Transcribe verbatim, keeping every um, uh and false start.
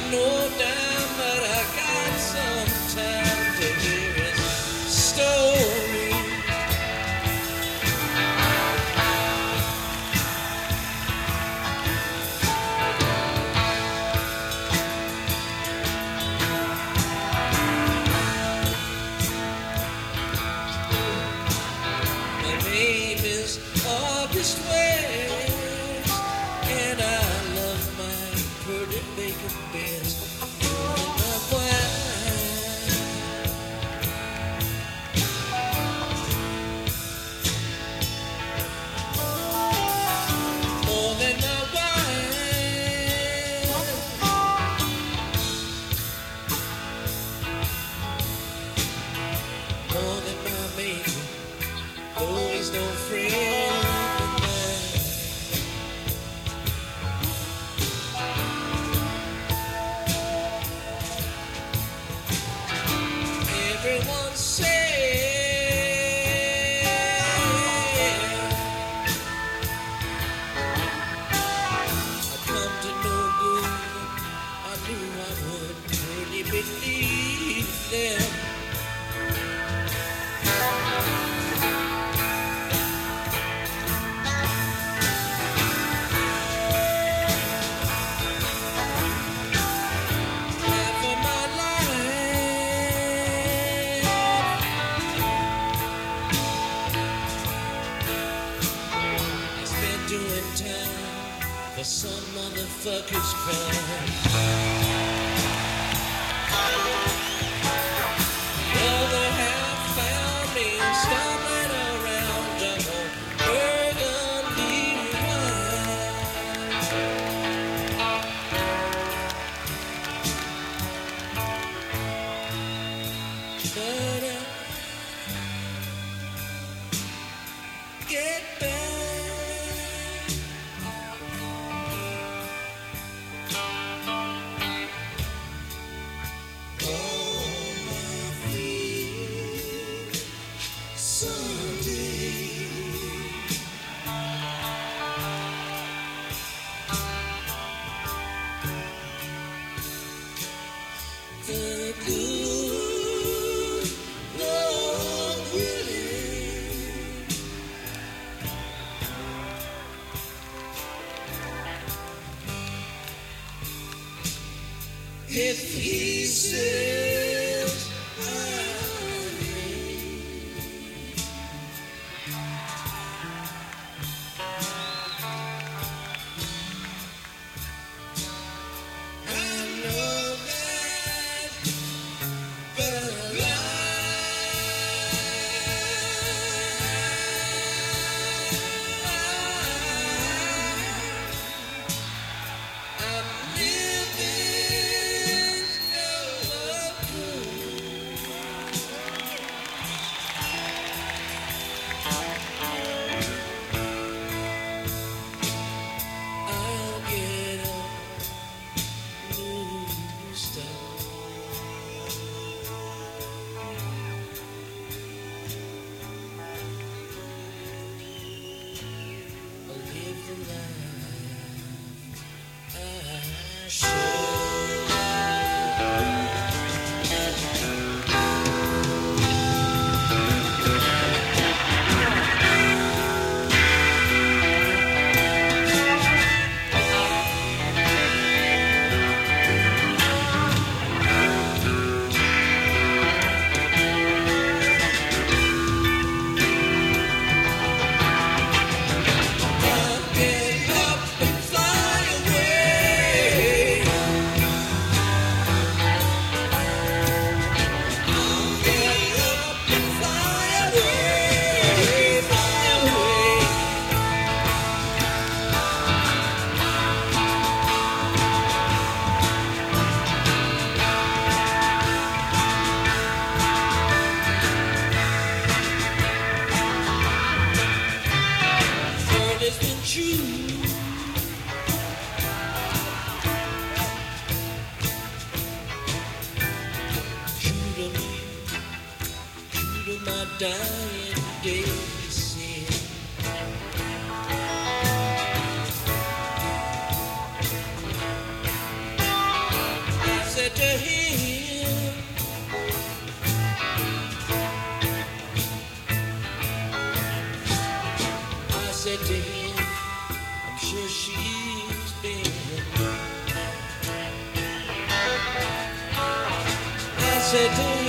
no dime, but I got some time to hear his story. My name is August West, and I love my pretty bacon best. And my wine, more than my wine, more than my baby. Oh, he's no friend of mine. Everyone said I'd come to no good. I knew I wouldn't really believe them. Half of my life I spent doing time for some motherfucker's crime. The other half found me stumbling around a burgundy wine. But I get back on my feet someday. The good Lord willing, if he says I may, I know that, but I'm living no I'll get a new start. I'll live the life I should. I'll get up and fly away. I'll get up and fly away, fly away. Word has been true. True to me, true to my dying days. Sin. him. I said to him, I'm sure she's been. I said to him,